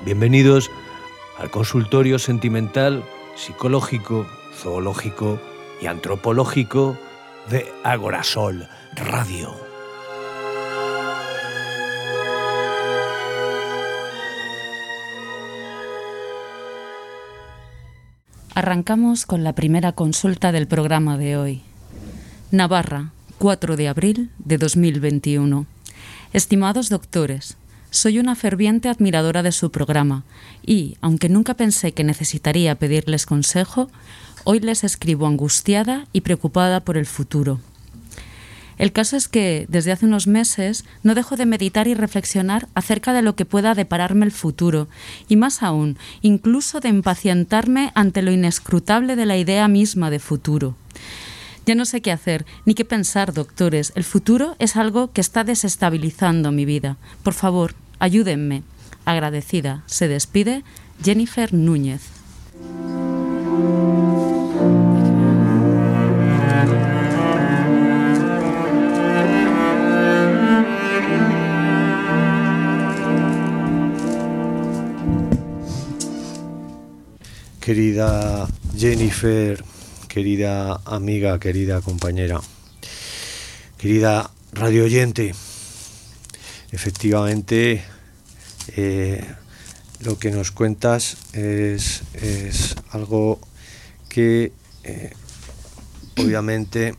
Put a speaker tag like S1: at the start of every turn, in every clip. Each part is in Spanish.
S1: Bienvenidos al consultorio sentimental, psicológico, zoológico y antropológico de Agorasol Radio.
S2: Arrancamos con la primera consulta del programa de hoy. Navarra, 4 de abril de 2021. Estimados doctores, soy una ferviente admiradora de su programa y, aunque nunca pensé que necesitaría pedirles consejo, hoy les escribo angustiada y preocupada por el futuro. El caso es que, desde hace unos meses, no dejo de meditar y reflexionar acerca de lo que pueda depararme el futuro, y más aún, incluso de impacientarme ante lo inescrutable de la idea misma de futuro. Ya no sé qué hacer, ni qué pensar, doctores. El futuro es algo que está desestabilizando mi vida. Por favor, ayúdenme. Agradecida. Se despide Jennifer Núñez.
S1: Querida Jennifer, querida amiga, querida compañera, querida radio oyente, efectivamente lo que nos cuentas es algo que obviamente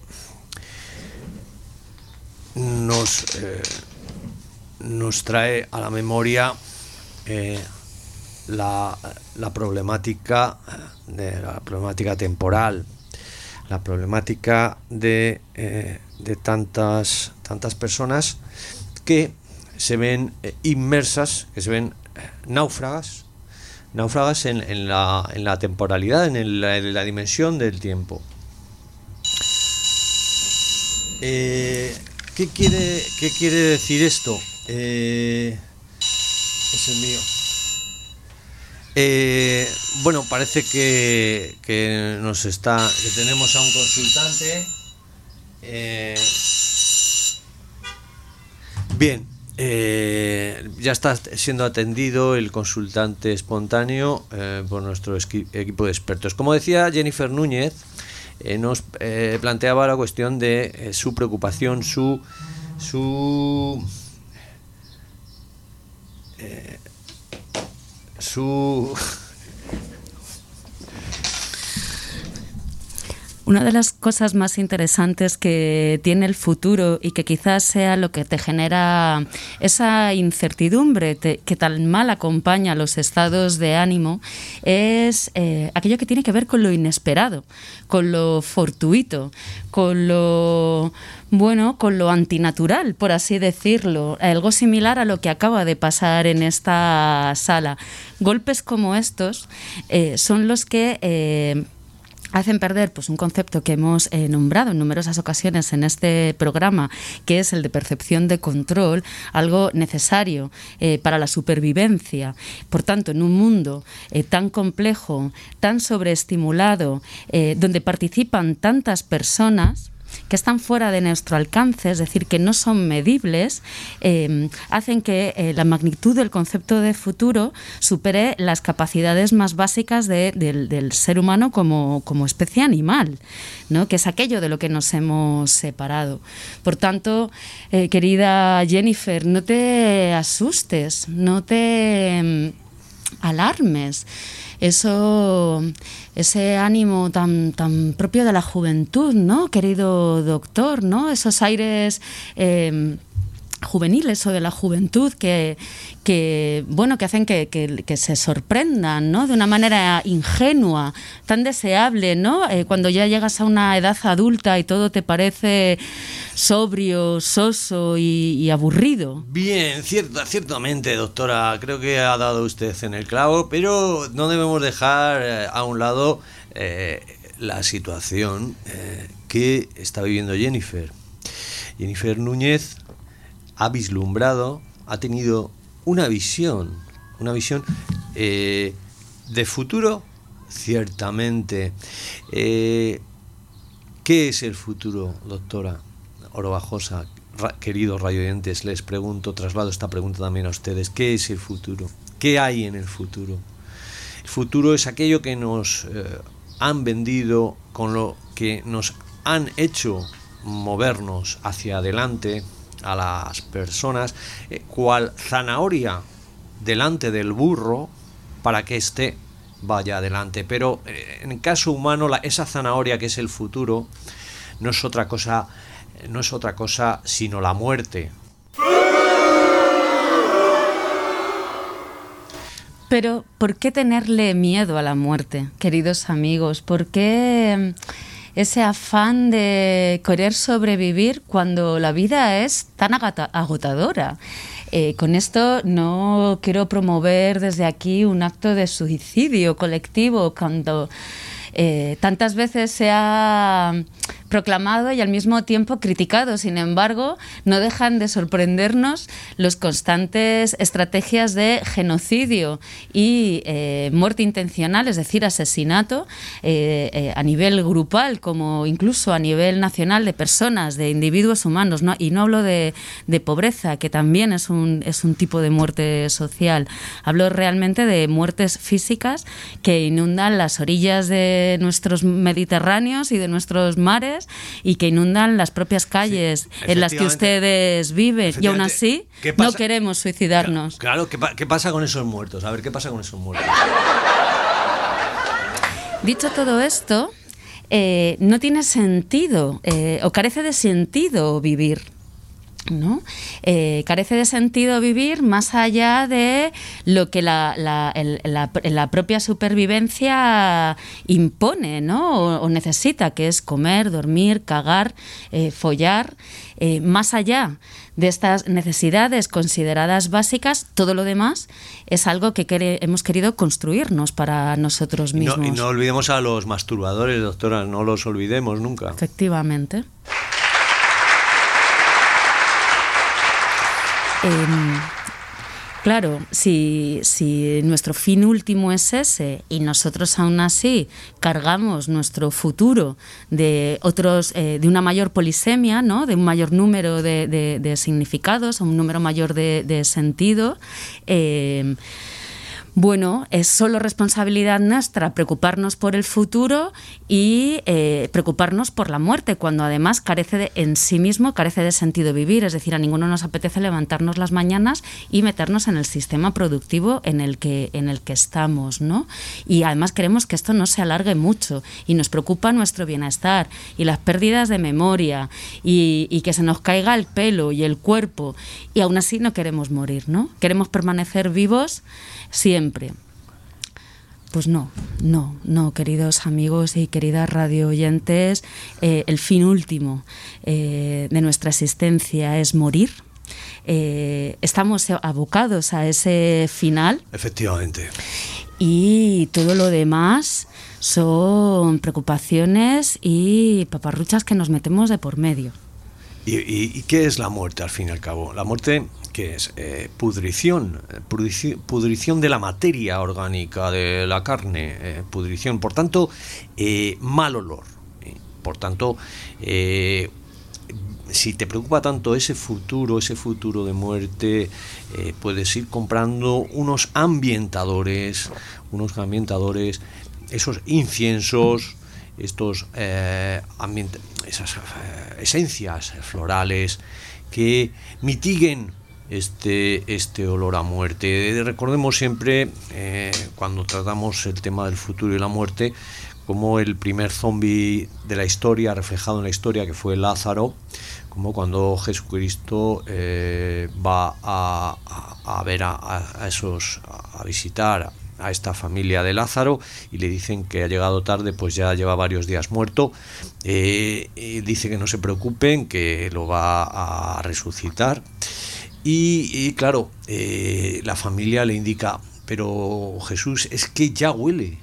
S1: nos trae a la memoria la problemática temporal, la problemática de tantas personas que se ven inmersas, que se ven náufragas en la temporalidad, en la dimensión del tiempo. ¿Qué quiere decir esto? Es el mío. Bueno, parece que tenemos a un consultante. Bien, ya está siendo atendido el consultante espontáneo por nuestro equipo de expertos. Como decía Jennifer Núñez, nos planteaba la cuestión de su preocupación,
S2: Una de las cosas más interesantes que tiene el futuro y que quizás sea lo que te genera esa incertidumbre que tan mal acompaña los estados de ánimo es aquello que tiene que ver con lo inesperado, con lo fortuito, con lo antinatural, por así decirlo, algo similar a lo que acaba de pasar en esta sala. Golpes como estos son los que hacen perder un concepto que hemos nombrado en numerosas ocasiones en este programa, que es el de percepción de control, algo necesario para la supervivencia. Por tanto, en un mundo tan complejo, tan sobreestimulado, donde participan tantas personas que están fuera de nuestro alcance, es decir, que no son medibles, hacen que la magnitud del concepto de futuro supere las capacidades más básicas del ser humano como especie animal, ¿no? Que es aquello de lo que nos hemos separado. Por tanto, querida Jennifer, no te asustes, no te alarmes. Ese ánimo tan propio de la juventud, ¿no, querido doctor? ¿No? Esos aires juveniles o de la juventud que hacen que se sorprendan, ¿no? De una manera ingenua, tan deseable, ¿no? Cuando ya llegas a una edad adulta y todo te parece sobrio, soso y aburrido.
S1: Bien, ciertamente, doctora, creo que ha dado usted en el clavo, pero no debemos dejar a un lado la situación que está viviendo Jennifer. Jennifer Núñez ha vislumbrado, ha tenido una visión de futuro, ciertamente. ¿Qué es el futuro, doctora Orobajosa? queridos radioyentes, les pregunto, traslado esta pregunta también a ustedes: ¿qué es el futuro? ¿Qué hay en el futuro? El futuro es aquello que nos han vendido, con lo que nos han hecho movernos hacia adelante a las personas, cual zanahoria delante del burro para que éste vaya adelante. Pero en el caso humano, esa zanahoria que es el futuro no es otra cosa sino la muerte.
S2: Pero, ¿por qué tenerle miedo a la muerte, queridos amigos? ¿Por qué ese afán de querer sobrevivir cuando la vida es tan agotadora? Con esto no quiero promover desde aquí un acto de suicidio colectivo cuando tantas veces se ha proclamado y al mismo tiempo criticado. Sin embargo, no dejan de sorprendernos los constantes estrategias de genocidio y muerte intencional, es decir, asesinato a nivel grupal como incluso a nivel nacional de personas, de individuos humanos, ¿no? Y no hablo de pobreza, que también es un tipo de muerte social. Hablo realmente de muertes físicas que inundan las orillas de nuestros mediterráneos y de nuestros mares y que inundan las propias calles en las que ustedes viven, y aún así no queremos suicidarnos.
S1: Claro, ¿qué pasa con esos muertos? A ver, ¿qué pasa con esos muertos?
S2: Dicho todo esto, no tiene sentido o carece de sentido vivir, ¿no? Carece de sentido vivir más allá de lo que la propia supervivencia impone, ¿no? o necesita, que es comer, dormir, cagar, follar. Más allá de estas necesidades consideradas básicas, todo lo demás es algo que hemos querido construirnos para nosotros mismos.
S1: Y no olvidemos a los masturbadores, doctora, no los olvidemos nunca.
S2: Efectivamente. Claro, si nuestro fin último es ese y nosotros aún así cargamos nuestro futuro de una mayor polisemia, ¿no? De un mayor número de significados, un número mayor de sentido, bueno, es solo responsabilidad nuestra preocuparnos por el futuro y preocuparnos por la muerte, cuando además en sí mismo carece de sentido vivir. Es decir, a ninguno nos apetece levantarnos las mañanas y meternos en el sistema productivo en el que estamos, ¿no? Y además queremos que esto no se alargue mucho y nos preocupa nuestro bienestar y las pérdidas de memoria y que se nos caiga el pelo y el cuerpo, y aún así no queremos morir, ¿no? Queremos permanecer vivos siempre. Pues no, queridos amigos y queridas radio oyentes, el fin último de nuestra existencia es morir. Estamos abocados a ese final.
S1: Efectivamente.
S2: Y todo lo demás son preocupaciones y paparruchas que nos metemos de por medio.
S1: ¿Y qué es la muerte, al fin y al cabo? La muerte, ¿qué es? Pudrición de la materia orgánica, de la carne, pudrición. Por tanto, mal olor. Por tanto, si te preocupa tanto ese futuro de muerte, puedes ir comprando unos ambientadores, esos inciensos, esas esencias florales que mitiguen este olor a muerte. Recordemos siempre, cuando tratamos el tema del futuro y la muerte, como el primer zombi de la historia, reflejado en la historia, que fue Lázaro, como cuando Jesucristo va a ver a visitar a esta familia de Lázaro y le dicen que ha llegado tarde, pues ya lleva varios días muerto. Dice que no se preocupen, que lo va a resucitar. Y claro, la familia le indica: pero Jesús, es que ya huele.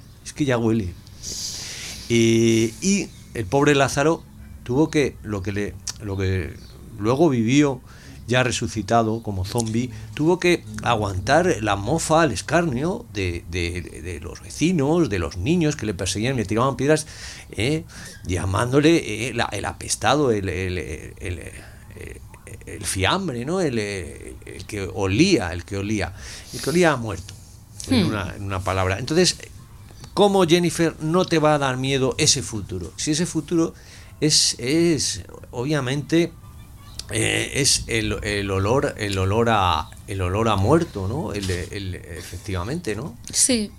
S1: Y el pobre Lázaro tuvo que, lo que luego vivió, ya resucitado como zombi, tuvo que aguantar la mofa, el escarnio de los vecinos, de los niños que le perseguían, le tiraban piedras, llamándole el apestado, el el fiambre, ¿no? El que olía a muerto, en una palabra. Entonces, ¿cómo, Jennifer, no te va a dar miedo ese futuro? Si ese futuro es obviamente es el olor a muerto, ¿no? Efectivamente, ¿no?
S2: Sí.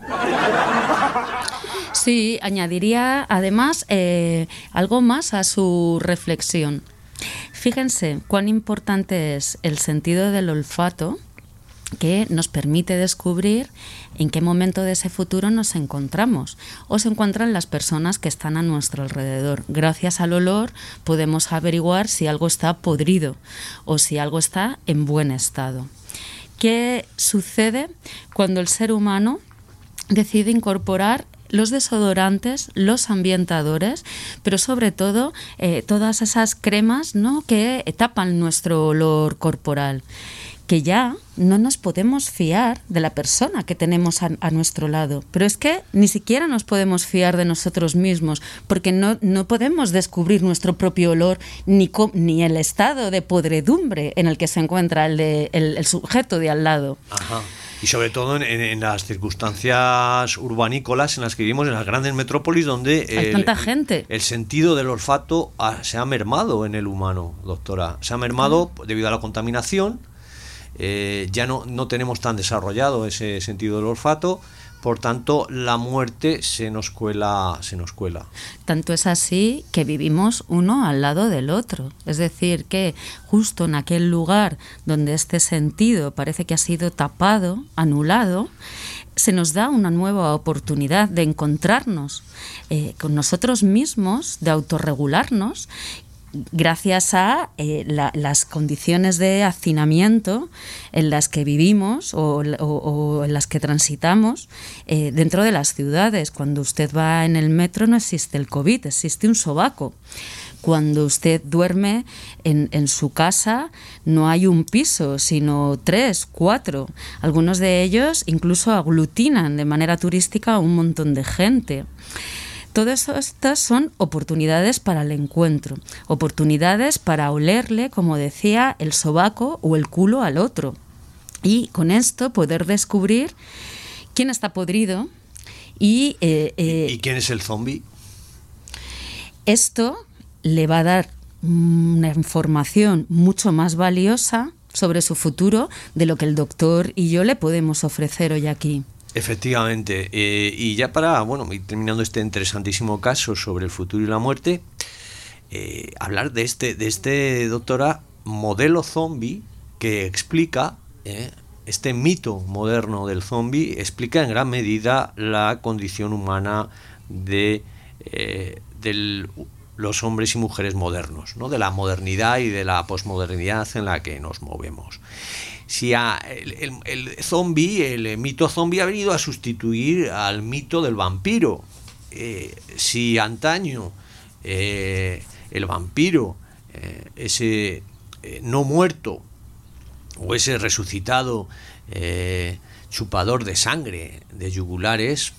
S2: Sí, añadiría además algo más a su reflexión. Fíjense cuán importante es el sentido del olfato, que nos permite descubrir en qué momento de ese futuro nos encontramos o se encuentran las personas que están a nuestro alrededor. Gracias al olor podemos averiguar si algo está podrido o si algo está en buen estado. ¿Qué sucede cuando el ser humano decide incorporar los desodorantes, los ambientadores, pero sobre todo todas esas cremas, ¿no?, que tapan nuestro olor corporal? Que ya no nos podemos fiar de la persona que tenemos a nuestro lado. Pero es que ni siquiera nos podemos fiar de nosotros mismos, porque no podemos descubrir nuestro propio olor ni el estado de podredumbre en el que se encuentra el sujeto de al lado.
S1: Ajá. Y sobre todo en las circunstancias urbanícolas en las que vivimos, en las grandes metrópolis, donde
S2: hay tanta gente.
S1: El sentido del olfato se ha mermado en el humano, doctora. Se ha mermado debido a la contaminación. Ya no tenemos tan desarrollado ese sentido del olfato, por tanto la muerte se nos cuela.
S2: Tanto es así que vivimos uno al lado del otro, es decir, que justo en aquel lugar donde este sentido parece que ha sido tapado, anulado, se nos da una nueva oportunidad de encontrarnos con nosotros mismos, de autorregularnos, gracias a las condiciones de hacinamiento en las que vivimos o en las que transitamos dentro de las ciudades. Cuando usted va en el metro no existe el COVID, existe un sobaco. Cuando usted duerme en su casa no hay un piso, sino 3, 4. Algunos de ellos incluso aglutinan de manera turística a un montón de gente. Todas estas son oportunidades para el encuentro, oportunidades para olerle, como decía, el sobaco o el culo al otro. Y con esto poder descubrir quién está podrido y
S1: quién es el zombie.
S2: Esto le va a dar una información mucho más valiosa sobre su futuro de lo que el doctor y yo le podemos ofrecer hoy aquí.
S1: Efectivamente, y ya para ir terminando este interesantísimo caso sobre el futuro y la muerte, hablar de este, doctora, modelo zombie que explica, este mito moderno del zombie, explica en gran medida la condición humana de los hombres y mujeres modernos, ¿no?, de la modernidad y de la posmodernidad en la que nos movemos. Si el zombie, el mito zombie ha venido a sustituir al mito del vampiro. Si antaño el vampiro, ese no muerto o ese resucitado chupador de sangre, de yugulares,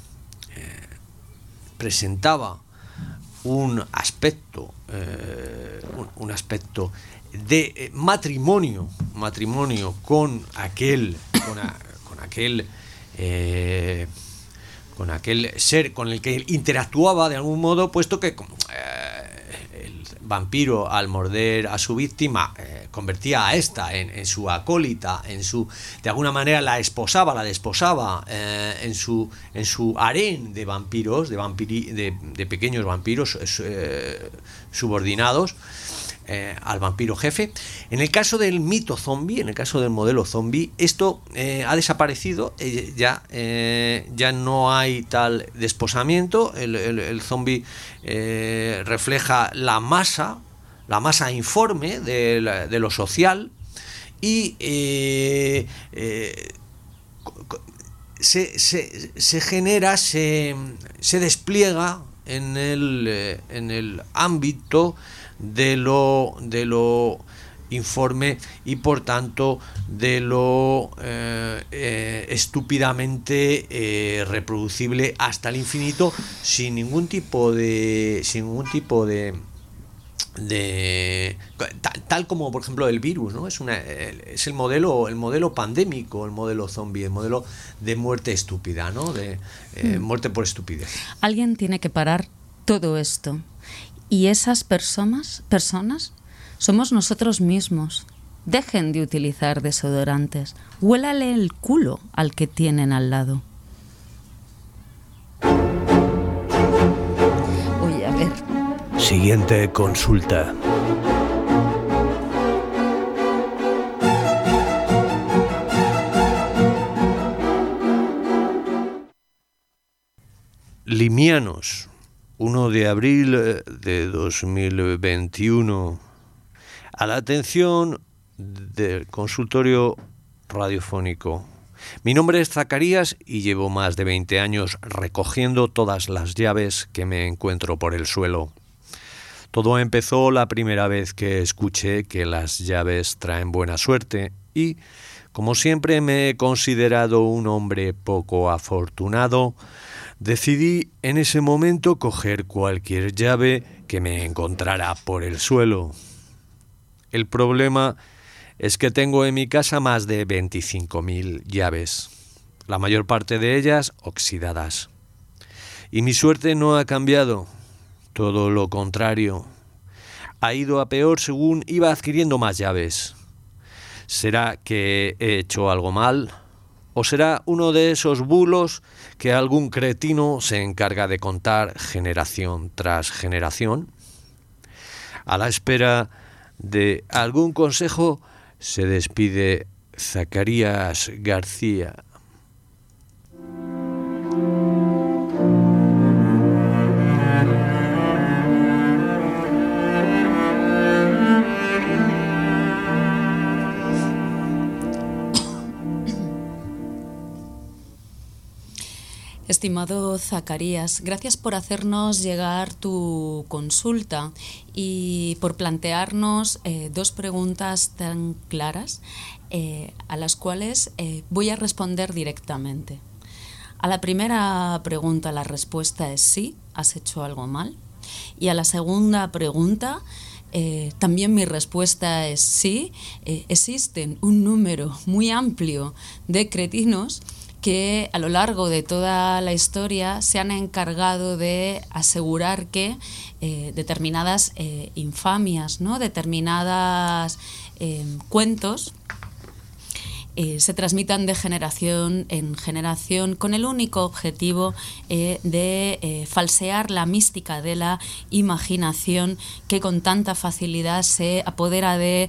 S1: presentaba un aspecto de matrimonio con aquel ser con el que interactuaba de algún modo, puesto que el vampiro, al morder a su víctima, convertía a esta en su acólita, de alguna manera la desposaba en su harén de vampiros, de pequeños vampiros subordinados al vampiro jefe. En el caso del mito zombie, en el caso del modelo zombie, esto ha desaparecido, ya no hay tal desposamiento. El zombie refleja la masa informe de lo social, y se genera, se despliega en el ámbito de lo informe y por tanto de lo estúpidamente reproducible hasta el infinito, sin ningún tipo de tal como por ejemplo el virus, ¿no? Es el modelo pandémico, el modelo zombie, el modelo de muerte estúpida, ¿no? De muerte por estupidez.
S2: Alguien tiene que parar todo esto, y esas personas somos nosotros mismos. Dejen de utilizar desodorantes, huélale el culo al que tienen al lado. Oye, a ver.
S1: Siguiente consulta. Limianos, 1 de abril de 2021. A la atención del consultorio radiofónico. Mi nombre es Zacarías y llevo más de 20 años recogiendo todas las llaves que me encuentro por el suelo. Todo empezó la primera vez que escuché que las llaves traen buena suerte y, como siempre me he considerado un hombre poco afortunado, decidí en ese momento coger cualquier llave que me encontrara por el suelo. El problema es que tengo en mi casa más de 25.000 llaves, la mayor parte de ellas oxidadas. Y mi suerte no ha cambiado. Todo lo contrario, ha ido a peor según iba adquiriendo más llaves. ¿Será que he hecho algo mal? ¿O será uno de esos bulos que algún cretino se encarga de contar generación tras generación? A la espera de algún consejo, se despide Zacarías García.
S2: Estimado Zacarías, gracias por hacernos llegar tu consulta y por plantearnos dos preguntas tan claras a las cuales voy a responder directamente. A la primera pregunta la respuesta es sí, has hecho algo mal. Y a la segunda pregunta también mi respuesta es sí, existen un número muy amplio de cretinos que a lo largo de toda la historia se han encargado de asegurar que determinadas infamias, ¿no? Determinadas cuentos se transmitan de generación en generación con el único objetivo de falsear la mística de la imaginación que con tanta facilidad se apodera de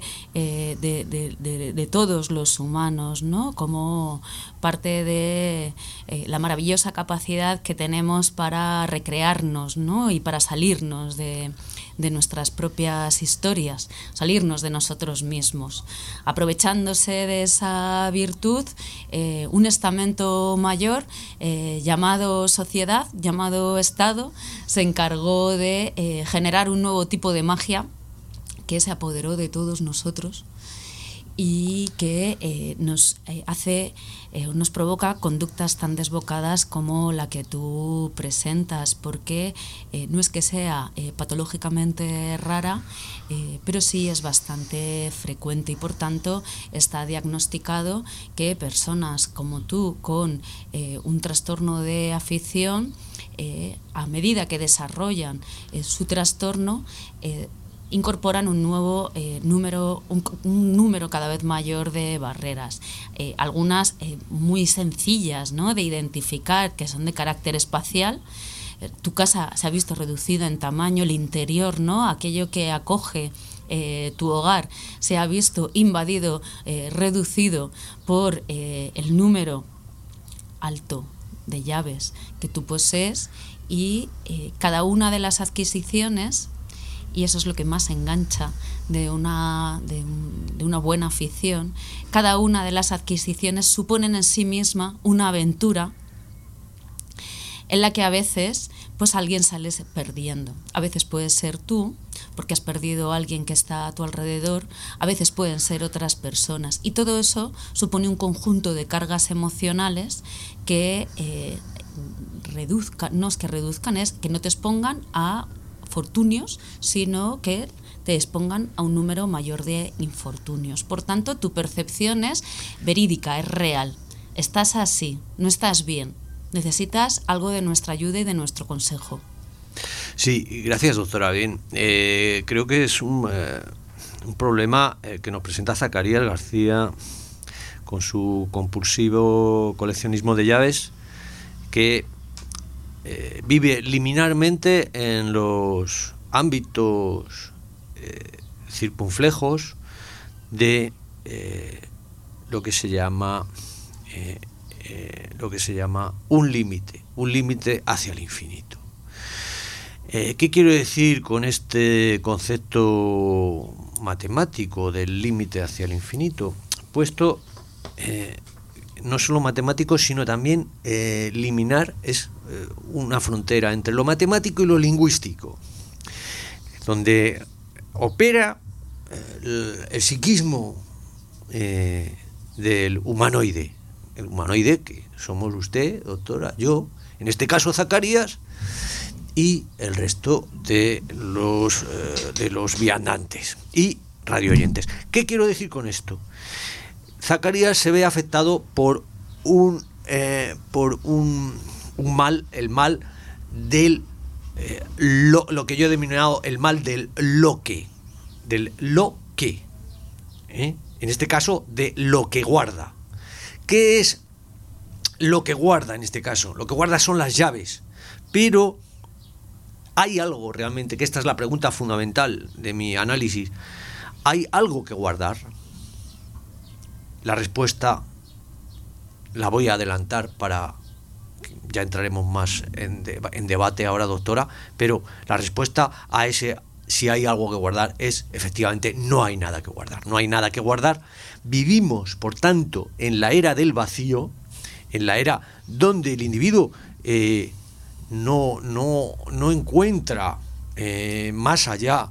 S2: todos los humanos, ¿no? Como parte de la maravillosa capacidad que tenemos para recrearnos, ¿no? Y para salirnos de nuestras propias historias, salirnos de nosotros mismos. Aprovechándose de esa virtud, un estamento mayor llamado sociedad, llamado Estado, se encargó de generar un nuevo tipo de magia que se apoderó de todos nosotros y que nos provoca conductas tan desbocadas como la que tú presentas, porque no es que sea patológicamente rara, pero sí es bastante frecuente y por tanto está diagnosticado que personas como tú con un trastorno de afición, a medida que desarrollan su trastorno, incorporan un nuevo número, un número cada vez mayor de barreras, algunas muy sencillas, ¿no?, de identificar, que son de carácter espacial. Tu casa se ha visto reducida en tamaño, el interior, ¿no?, aquello que acoge tu hogar, se ha visto invadido, reducido por el número alto de llaves que tú posees y cada una de las adquisiciones. Y eso es lo que más engancha de una buena afición. Cada una de las adquisiciones suponen en sí misma una aventura en la que a veces pues alguien sale perdiendo. A veces puede ser tú, porque has perdido a alguien que está a tu alrededor, a veces pueden ser otras personas. Y todo eso supone un conjunto de cargas emocionales que reduzcan, no es que reduzcan, es que no te expongan a fortunios, sino que te expongan a un número mayor de infortunios. Por tanto, tu percepción es verídica, es real. Estás así, no estás bien. Necesitas algo de nuestra ayuda y de nuestro consejo.
S1: Sí, gracias, doctora. Bien, creo que es un problema que nos presenta Zacarías García con su compulsivo coleccionismo de llaves, que vive liminarmente en los ámbitos circunflejos de lo que se llama un límite hacia el infinito. ¿Qué quiero decir con este concepto matemático del límite hacia el infinito? Puesto no solo matemático, sino también liminar es una frontera entre lo matemático y lo lingüístico, donde opera el psiquismo del humanoide. El humanoide que somos usted, doctora, yo, en este caso Zacarías, y el resto de los viandantes y radioyentes. ¿Qué quiero decir con esto? Zacarías se ve afectado por un mal, el mal del lo que yo he denominado el mal del lo que. En este caso, de lo que guarda. ¿Qué es lo que guarda en este caso? Lo que guarda son las llaves. Pero ¿hay algo realmente? Que esta es la pregunta fundamental de mi análisis. ¿Hay algo que guardar? La respuesta la voy a adelantar para... Ya entraremos más en debate ahora, doctora, pero la respuesta a ese si hay algo que guardar es efectivamente no hay nada que guardar. No hay nada que guardar. Vivimos, por tanto, en la era del vacío, en la era donde el individuo no encuentra más allá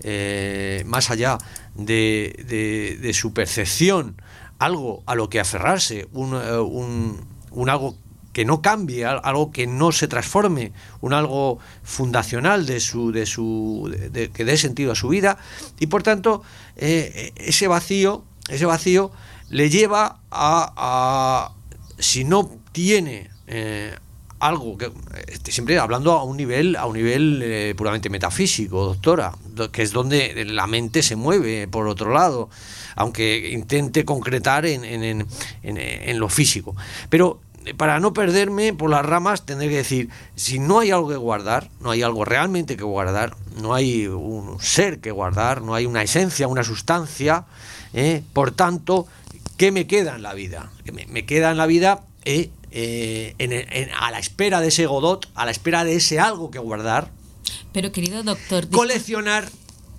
S1: de su percepción algo a lo que aferrarse, un algo que no cambie, algo que no se transforme, un algo fundacional que dé sentido a su vida, y por tanto ese vacío le lleva a si no tiene algo que siempre hablando a un nivel puramente metafísico, doctora, que es donde la mente se mueve por otro lado, aunque intente concretar en lo físico. Pero para no perderme por las ramas, tendré que decir, si no hay algo que guardar, no hay algo realmente que guardar, no hay un ser que guardar, no hay una esencia, una sustancia, por tanto, ¿qué me queda en la vida? Me queda en la vida a la espera de ese Godot, a la espera de ese algo que guardar.
S2: Pero, querido doctor,
S1: coleccionar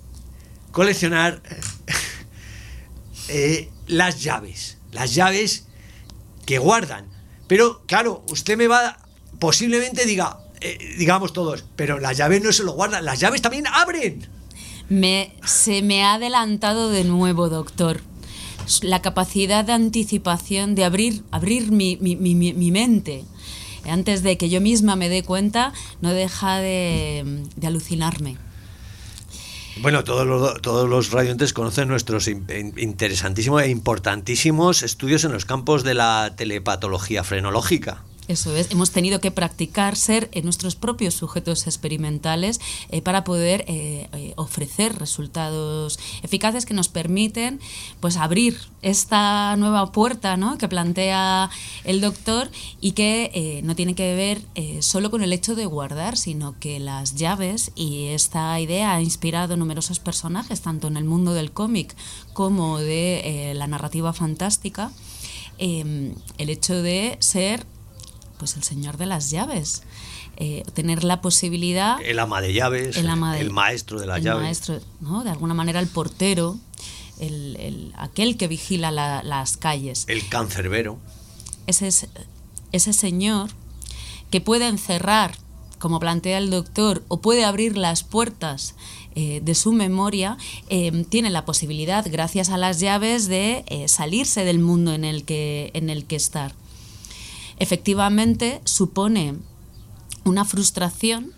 S1: las llaves que guardan. Pero, claro, usted me va, posiblemente digamos todos, pero las llaves no se lo guardan, las llaves también abren.
S2: Se me ha adelantado de nuevo, doctor. La capacidad de anticipación, de abrir mi mente antes de que yo misma me dé cuenta, no deja de alucinarme.
S1: Bueno, todos los radioyentes conocen nuestros interesantísimos e importantísimos estudios en los campos de la telepatología frenológica.
S2: Eso es, hemos tenido que practicar ser nuestros propios sujetos experimentales para poder ofrecer resultados eficaces que nos permiten pues abrir esta nueva puerta, ¿no?, que plantea el doctor, y que no tiene que ver solo con el hecho de guardar, sino que las llaves, y esta idea ha inspirado numerosos personajes, tanto en el mundo del cómic como de la narrativa fantástica, el hecho de ser pues el señor de las llaves, tener la posibilidad...
S1: El ama de llaves, el maestro de las llaves. El maestro,
S2: ¿no?, de alguna manera el portero, aquel que vigila las calles.
S1: El cancerbero.
S2: Ese señor que puede encerrar, como plantea el doctor, o puede abrir las puertas de su memoria, tiene la posibilidad, gracias a las llaves, de salirse del mundo en el que estar. Efectivamente, supone una frustración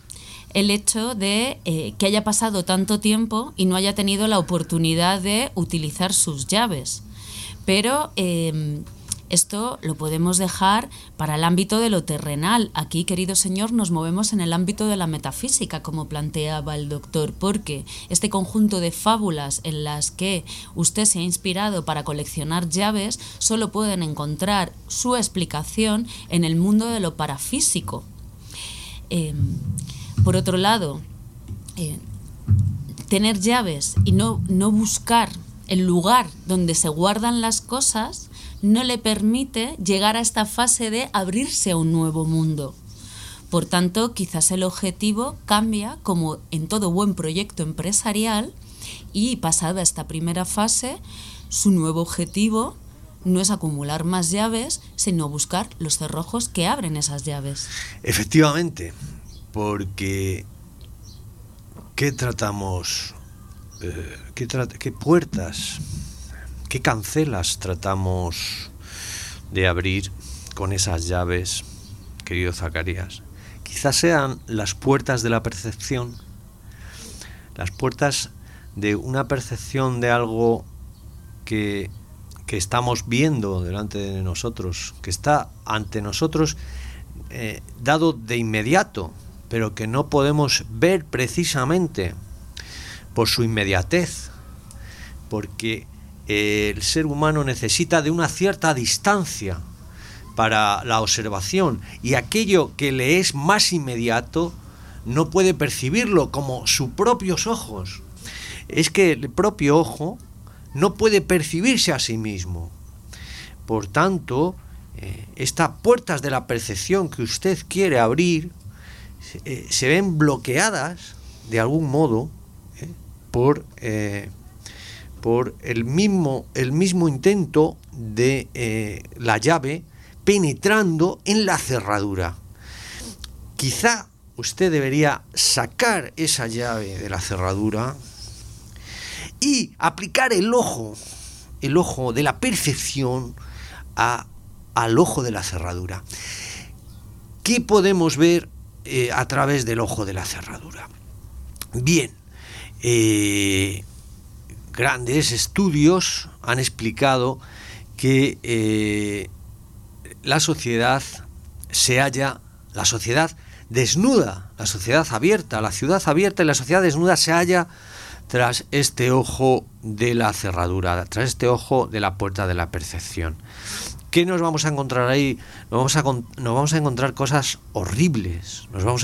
S2: el hecho de que haya pasado tanto tiempo y no haya tenido la oportunidad de utilizar sus llaves. Pero esto lo podemos dejar para el ámbito de lo terrenal. Aquí, querido señor, nos movemos en el ámbito de la metafísica, como planteaba el doctor, porque este conjunto de fábulas en las que usted se ha inspirado para coleccionar llaves solo pueden encontrar su explicación en el mundo de lo parafísico. Por otro lado, tener llaves y no buscar el lugar donde se guardan las cosas no le permite llegar a esta fase de abrirse a un nuevo mundo. Por tanto, quizás el objetivo cambia, como en todo buen proyecto empresarial, y pasada esta primera fase, su nuevo objetivo no es acumular más llaves, sino buscar los cerrojos que abren esas llaves.
S1: Efectivamente, porque ¿qué tratamos? ¿Qué puertas, qué cancelas tratamos de abrir con esas llaves, querido Zacarías? Quizás sean las puertas de la percepción, las puertas de una percepción de algo que estamos viendo delante de nosotros, que está ante nosotros dado de inmediato, pero que no podemos ver precisamente por su inmediatez, porque el ser humano necesita de una cierta distancia para la observación, y aquello que le es más inmediato no puede percibirlo como sus propios ojos. Es que el propio ojo no puede percibirse a sí mismo. Por tanto, estas puertas de la percepción que usted quiere abrir se ven bloqueadas de algún modo por el mismo intento de la llave penetrando en la cerradura. Quizá usted debería sacar esa llave de la cerradura y aplicar el ojo de la percepción al ojo de la cerradura. ¿Qué podemos ver a través del ojo de la cerradura? Bien, grandes estudios han explicado que la sociedad desnuda, la sociedad abierta, la ciudad abierta y la sociedad desnuda se halla tras este ojo de la cerradura, tras este ojo de la puerta de la percepción. ¿Qué nos vamos a encontrar ahí? Nos vamos a encontrar cosas horribles,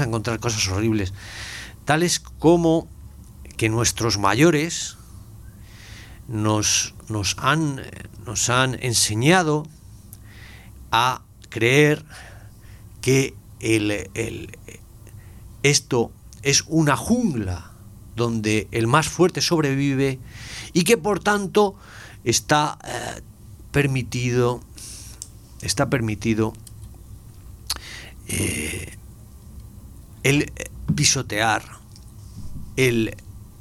S1: tales como que nuestros mayores nos han enseñado a creer que esto es una jungla donde el más fuerte sobrevive y que por tanto está permitido el pisotear, el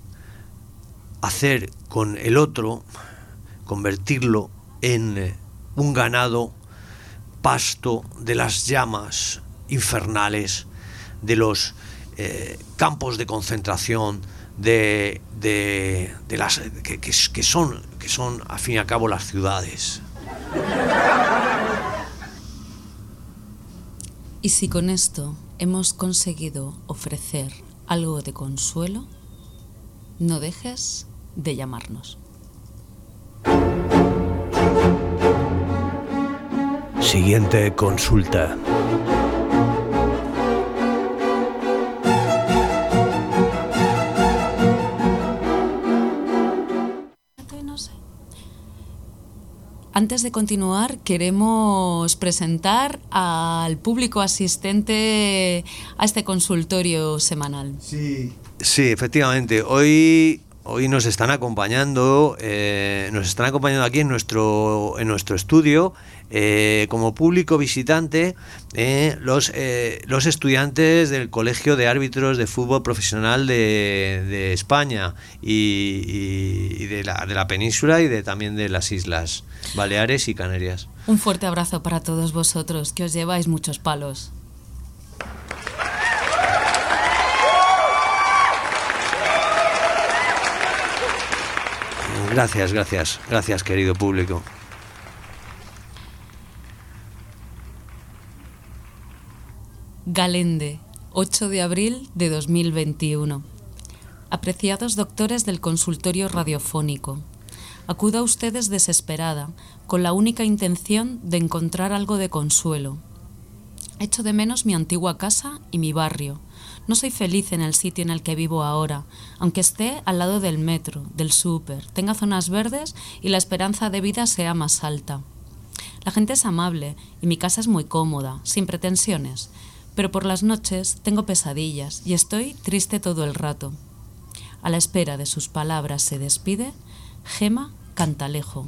S1: hacer con el otro, convertirlo en un ganado pasto de las llamas infernales, de los campos de concentración, de las que son al fin y al cabo las ciudades.
S2: Y si con esto hemos conseguido ofrecer algo de consuelo, no dejes de llamarnos.
S1: Siguiente consulta.
S2: Antes de continuar, queremos presentar al público asistente a este consultorio semanal.
S1: Sí, efectivamente. Hoy nos están acompañando aquí en nuestro estudio como público visitante los estudiantes del Colegio de Árbitros de Fútbol Profesional de España y de la península y también de las Islas Baleares y Canarias.
S2: Un fuerte abrazo para todos vosotros, que os lleváis muchos palos.
S1: Gracias, querido público.
S2: Galende, 8 de abril de 2021. Apreciados doctores del consultorio radiofónico, acudo a ustedes desesperada, con la única intención de encontrar algo de consuelo. Echo de menos mi antigua casa y mi barrio. No soy feliz en el sitio en el que vivo ahora, aunque esté al lado del metro, del súper, tenga zonas verdes y la esperanza de vida sea más alta. La gente es amable y mi casa es muy cómoda, sin pretensiones, pero por las noches tengo pesadillas y estoy triste todo el rato. A la espera de sus palabras se despide Gema Cantalejo.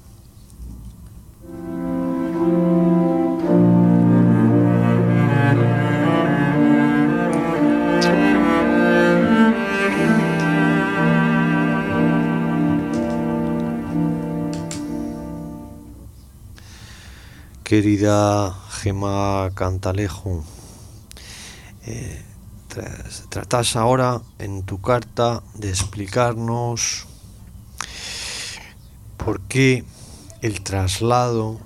S1: Querida Gema Cantalejo, tratas ahora en tu carta de explicarnos por qué el traslado,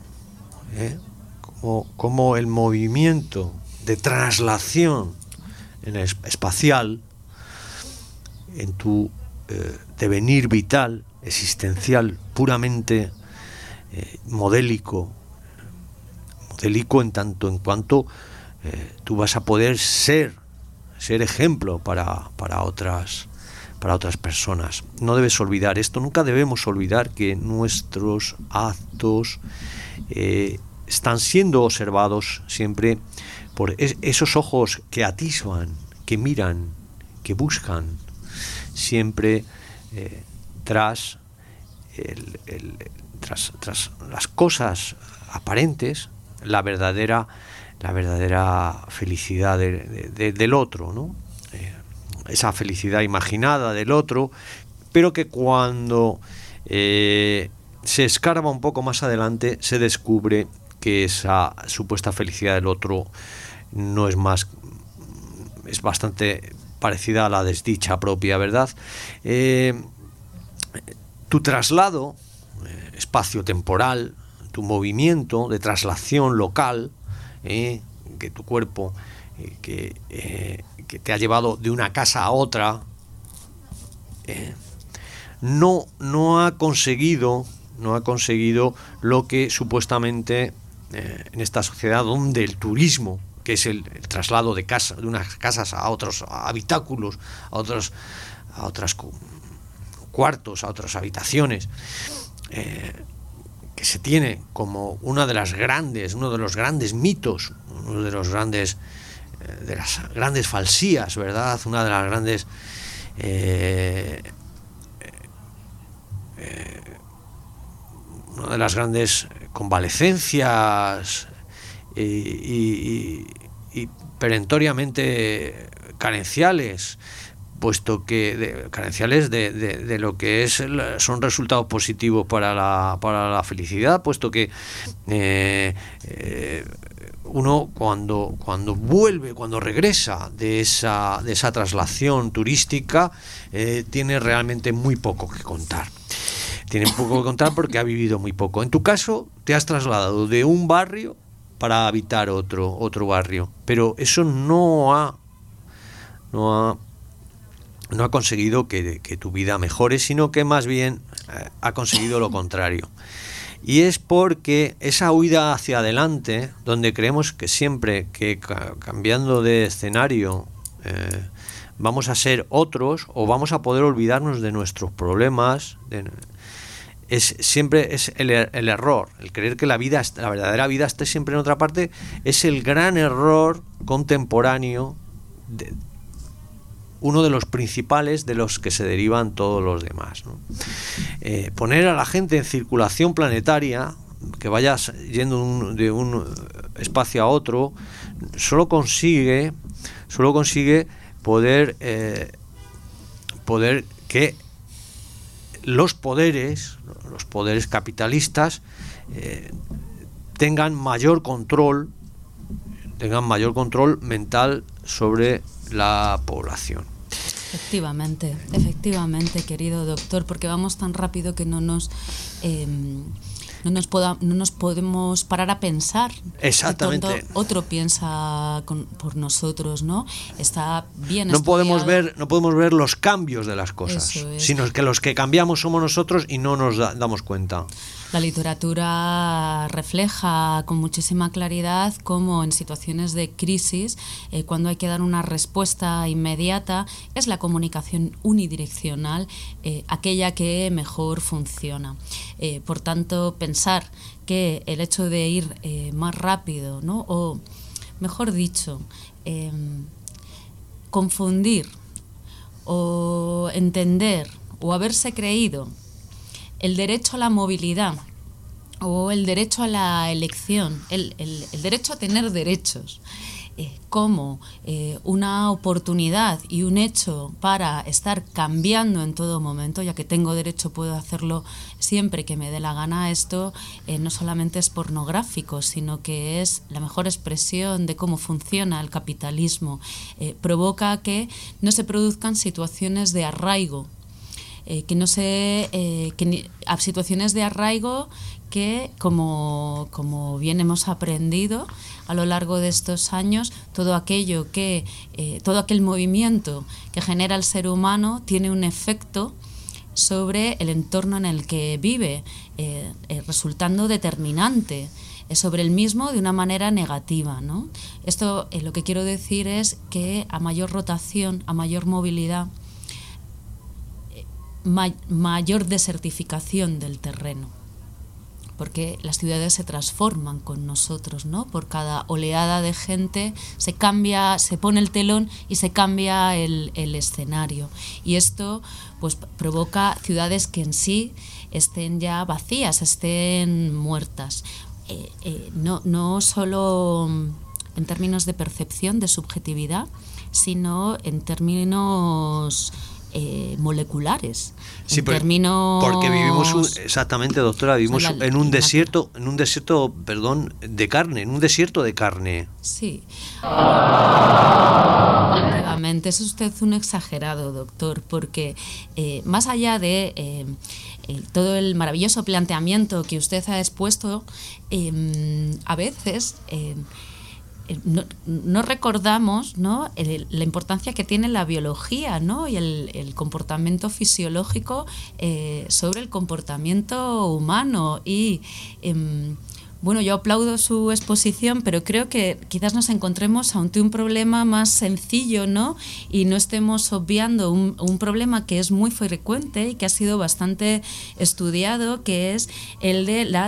S1: como el movimiento de traslación en el espacial, en tu devenir vital, existencial, puramente modélico en tanto en cuanto tú vas a poder ser ejemplo para otras personas. No debes olvidar esto, nunca debemos olvidar que nuestros actos están siendo observados siempre por esos ojos que atisban, que miran, que buscan, siempre tras las cosas aparentes, la verdadera felicidad del otro, ¿no? Esa felicidad imaginada del otro, pero que cuando se escarba un poco más adelante se descubre que esa supuesta felicidad del otro no es más, es bastante parecida a la desdicha propia, ¿verdad? Tu traslado espacio-temporal, tu movimiento de traslación local, que tu cuerpo que te ha llevado de una casa a otra, no ha conseguido lo que supuestamente en esta sociedad donde el turismo, que es el traslado de unas casas a otros habitáculos, a otros cuartos, a otras habitaciones, que se tiene como uno de los grandes mitos, uno de las grandes falsías, ¿verdad? Una de las grandes convalecencias y perentoriamente carenciales, puesto que carenciales de lo que son resultados positivos para la felicidad, puesto que uno cuando regresa de esa traslación turística tiene realmente muy poco que contar. Tiene poco que contar porque ha vivido muy poco. En tu caso, te has trasladado de un barrio para habitar otro barrio, pero eso no ha conseguido que tu vida mejore, sino que más bien ha conseguido lo contrario. Y es porque esa huida hacia adelante, donde creemos que siempre que cambiando de escenario vamos a ser otros o vamos a poder olvidarnos de nuestros problemas, siempre es el error. El creer que la verdadera vida esté siempre en otra parte es el gran error contemporáneo, uno de los principales de los que se derivan todos los demás, ¿no? Poner a la gente en circulación planetaria, que vayas yendo de un espacio a otro, solo consigue poder que los poderes capitalistas tengan mayor control mental sobre la población.
S2: Efectivamente, querido doctor, porque vamos tan rápido que no nos podemos parar a pensar.
S1: Exactamente.
S2: Otro piensa por nosotros, ¿no? Está bien
S1: no
S2: estudiado.
S1: No podemos ver los cambios de las cosas, sino que los que cambiamos somos nosotros y no nos damos cuenta.
S2: La literatura refleja con muchísima claridad cómo en situaciones de crisis, cuando hay que dar una respuesta inmediata, es la comunicación unidireccional aquella que mejor funciona. Por tanto, pensar que el hecho de ir más rápido, ¿no? O mejor dicho, confundir o entender o haberse creído el derecho a la movilidad o el derecho a la elección, el derecho a tener derechos, como una oportunidad y un hecho para estar cambiando en todo momento, ya que tengo derecho, puedo hacerlo siempre que me dé la gana. Esto no solamente es pornográfico, sino que es la mejor expresión de cómo funciona el capitalismo. Provoca que no se produzcan situaciones de arraigo, a situaciones de arraigo que, como bien hemos aprendido a lo largo de estos años, todo aquel movimiento que genera el ser humano tiene un efecto sobre el entorno en el que vive, resultando determinante sobre el mismo de una manera negativa, ¿no? Esto, lo que quiero decir es que a mayor rotación, a mayor movilidad, mayor desertificación del terreno, porque las ciudades se transforman con nosotros, ¿no? Por cada oleada de gente se pone el telón y se cambia el escenario, y esto pues provoca ciudades que en sí estén ya vacías, estén muertas, no solo en términos de percepción, de subjetividad, sino en términos moleculares,
S1: sí, porque vivimos exactamente, doctora, vivimos en un desierto, de carne, en un desierto de carne.
S2: Sí. Realmente es usted un exagerado, doctor, porque más allá de todo el maravilloso planteamiento que usted ha expuesto, a veces no recordamos, ¿no?, la importancia que tiene la biología, ¿no?, y el comportamiento fisiológico sobre el comportamiento humano. Y bueno, yo aplaudo su exposición, pero creo que quizás nos encontremos ante un problema más sencillo, ¿no?, y no estemos obviando un problema que es muy frecuente y que ha sido bastante estudiado, que es el de la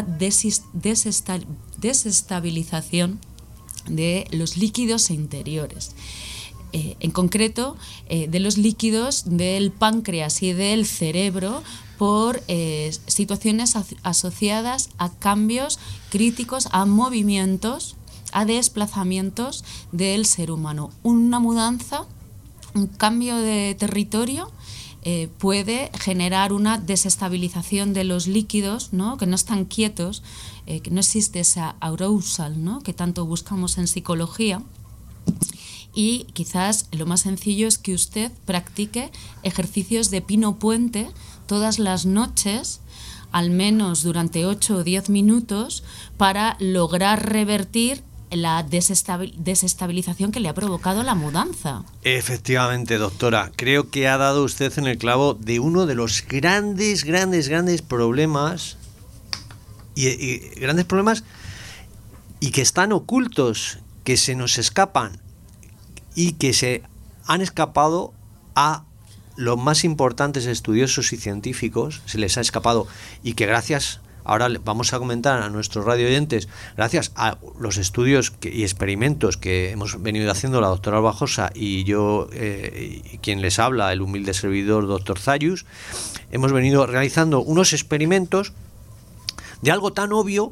S2: desestabilización de los líquidos interiores, en concreto de los líquidos del páncreas y del cerebro, por situaciones asociadas a cambios críticos, a movimientos, a desplazamientos del ser humano. Una mudanza, un cambio de territorio puede generar una desestabilización de los líquidos, ¿no?, que no están quietos, que no existe esa arousal, ¿no?, que tanto buscamos en psicología. Y quizás lo más sencillo es que usted practique ejercicios de pino puente todas las noches, al menos durante 8 o 10 minutos, para lograr revertir la desestabilización que le ha provocado la mudanza.
S1: Efectivamente, doctora, creo que ha dado usted en el clavo de uno de los grandes problemas y grandes problemas y que están ocultos, que se nos escapan y que se han escapado a los más importantes estudiosos y científicos, se les ha escapado, y que gracias, ahora vamos a comentar a nuestros radioyentes, gracias a los estudios y experimentos que hemos venido haciendo la doctora Albajosa y yo, quien les habla, el humilde servidor doctor Zayus, hemos venido realizando unos experimentos de algo tan obvio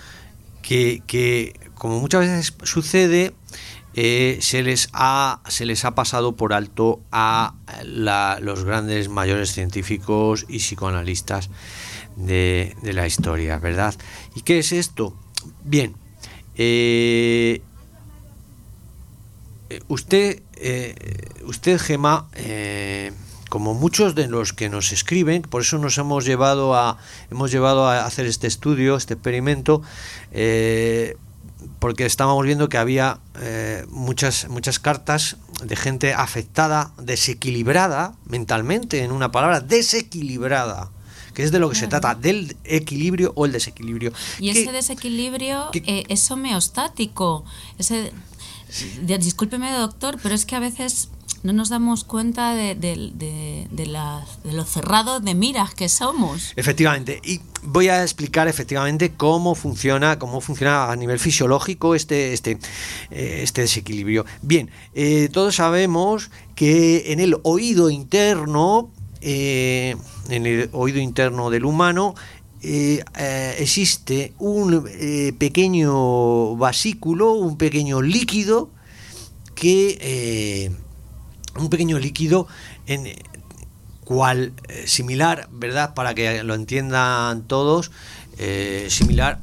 S1: que como muchas veces sucede, se les ha pasado por alto a los grandes mayores científicos y psicoanalistas de la historia, ¿verdad? ¿Y qué es esto? Bien, usted usted, Gemma, como muchos de los que nos escriben, por eso nos hemos llevado a hacer este estudio, este experimento, porque estábamos viendo que había muchas cartas de gente afectada, desequilibrada mentalmente, en una palabra, desequilibrada, que es de lo que se trata, del equilibrio o el desequilibrio.
S2: Y ese desequilibrio es homeostático. Discúlpeme, doctor, pero es que a veces no nos damos cuenta de lo cerrado de miras que somos.
S1: Efectivamente, y voy a explicar efectivamente cómo funciona a nivel fisiológico este desequilibrio. Bien, todos sabemos que en el oído interno, del humano, existe un pequeño vasículo, un pequeño líquido en cual similar, ¿verdad? Para que lo entiendan todos, similar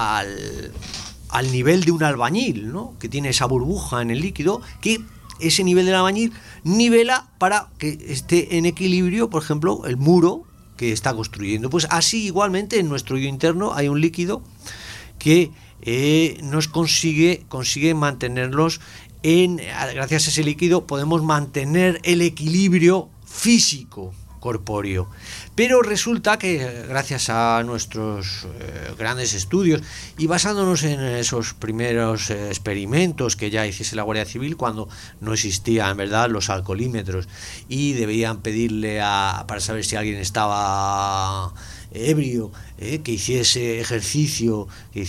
S1: al nivel de un albañil, ¿no? Que tiene esa burbuja en el líquido, que ese nivel del albañil nivela para que esté en equilibrio, por ejemplo, el muro que está construyendo. Pues así, igualmente, en nuestro oído interno hay un líquido que nos consigue mantenerlos gracias a ese líquido podemos mantener el equilibrio físico corpóreo. Pero resulta que gracias a nuestros grandes estudios y basándonos en esos primeros experimentos que ya hiciese la Guardia Civil cuando no existían, ¿verdad?, los alcoholímetros y debían pedirle para saber si alguien estaba ebrio, que hiciese ejercicio, que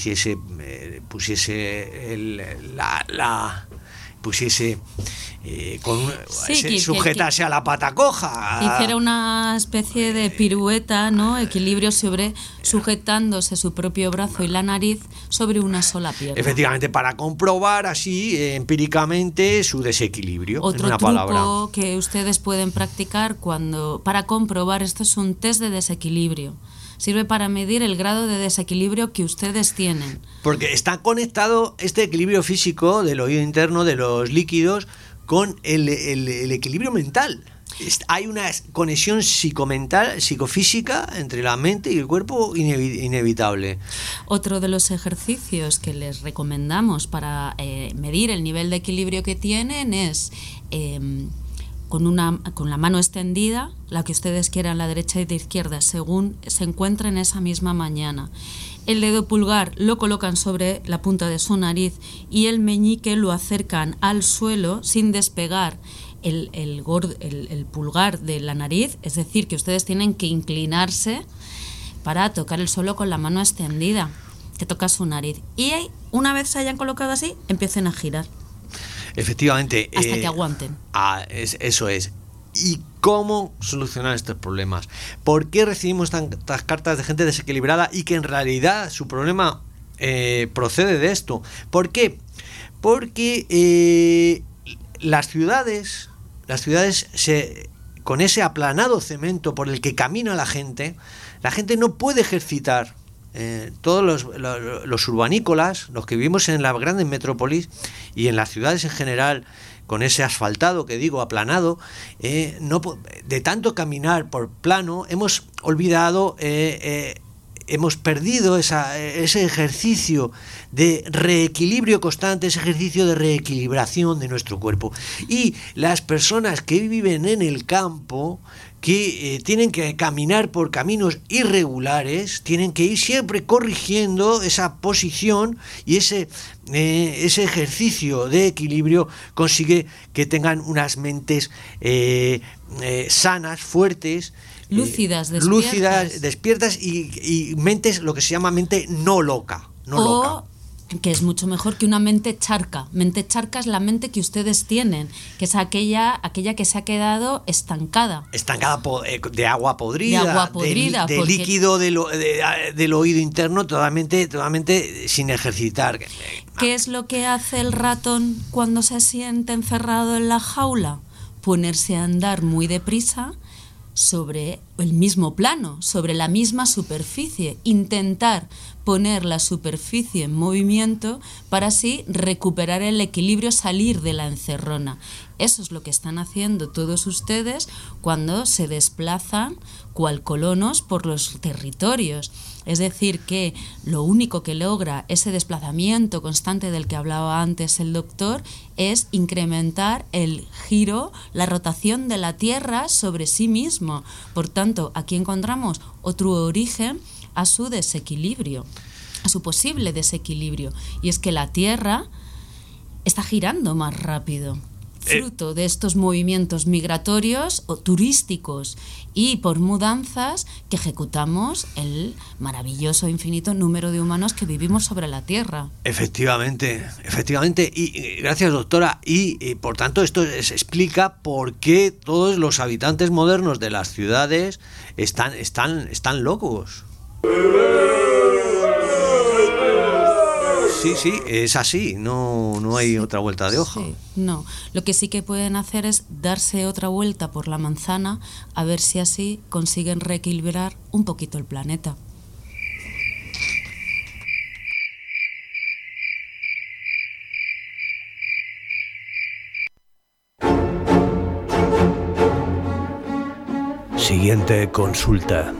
S1: sujetase a la pata coja,
S2: hiciera una especie de pirueta, ¿no? Equilibrio sujetándose su propio brazo y la nariz sobre una sola pierna.
S1: Efectivamente, para comprobar así empíricamente su desequilibrio.
S2: Otro
S1: en una
S2: truco
S1: palabra
S2: que ustedes pueden practicar para comprobar esto es un test de desequilibrio. Sirve para medir el grado de desequilibrio que ustedes tienen.
S1: Porque está conectado este equilibrio físico del oído interno, de los líquidos, con el equilibrio mental. Hay una conexión psicofísica entre la mente y el cuerpo inevitable.
S2: Otro de los ejercicios que les recomendamos para medir el nivel de equilibrio que tienen es con la mano extendida, la que ustedes quieran, la derecha y la izquierda, según se encuentren esa misma mañana. El dedo pulgar lo colocan sobre la punta de su nariz y el meñique lo acercan al suelo sin despegar el pulgar de la nariz, es decir, que ustedes tienen que inclinarse para tocar el suelo con la mano extendida, que toca su nariz. Y una vez se hayan colocado así, empiecen a girar.
S1: Efectivamente.
S2: Hasta que aguanten.
S1: Eso es. ¿Y cómo solucionar estos problemas? ¿Por qué recibimos tantas cartas de gente desequilibrada y que en realidad su problema procede de esto? ¿Por qué? Porque las ciudades con ese aplanado cemento por el que camina la gente no puede ejercitar. Todos los urbanícolas, los que vivimos en las grandes metrópolis y en las ciudades en general, con ese asfaltado que digo, aplanado, de tanto caminar por plano, hemos olvidado, hemos perdido ese ejercicio de reequilibrio constante, ese ejercicio de reequilibración de nuestro cuerpo. Y las personas que viven en el campo, que tienen que caminar por caminos irregulares, tienen que ir siempre corrigiendo esa posición, y ese ejercicio de equilibrio consigue que tengan unas mentes sanas, fuertes,
S2: lúcidas,
S1: despiertas y mentes, lo que se llama mente no loca.
S2: Que es mucho mejor que una mente charca. Mente charca es la mente que ustedes tienen, que es aquella que se ha quedado estancada
S1: de agua podrida, de líquido del oído interno totalmente sin ejercitar.
S2: ¿Qué es lo que hace el ratón cuando se siente encerrado en la jaula? Ponerse a andar muy deprisa sobre el mismo plano, sobre la misma superficie, intentar poner la superficie en movimiento para así recuperar el equilibrio, salir de la encerrona. Eso es lo que están haciendo todos ustedes cuando se desplazan cual colonos por los territorios. Es decir, que lo único que logra ese desplazamiento constante del que hablaba antes el doctor es incrementar el giro, la rotación de la Tierra sobre sí mismo. Por tanto, aquí encontramos otro origen a su desequilibrio, a su posible desequilibrio. Y es que la Tierra está girando más rápido, fruto de estos movimientos migratorios o turísticos y por mudanzas que ejecutamos el maravilloso infinito número de humanos que vivimos sobre la Tierra.
S1: Efectivamente. Y gracias, doctora. Y por tanto esto se explica por qué todos los habitantes modernos de las ciudades están locos. Sí, es así, no hay otra vuelta de hoja.
S2: Sí, no, lo que sí que pueden hacer es darse otra vuelta por la manzana a ver si así consiguen reequilibrar un poquito el planeta.
S1: Siguiente consulta.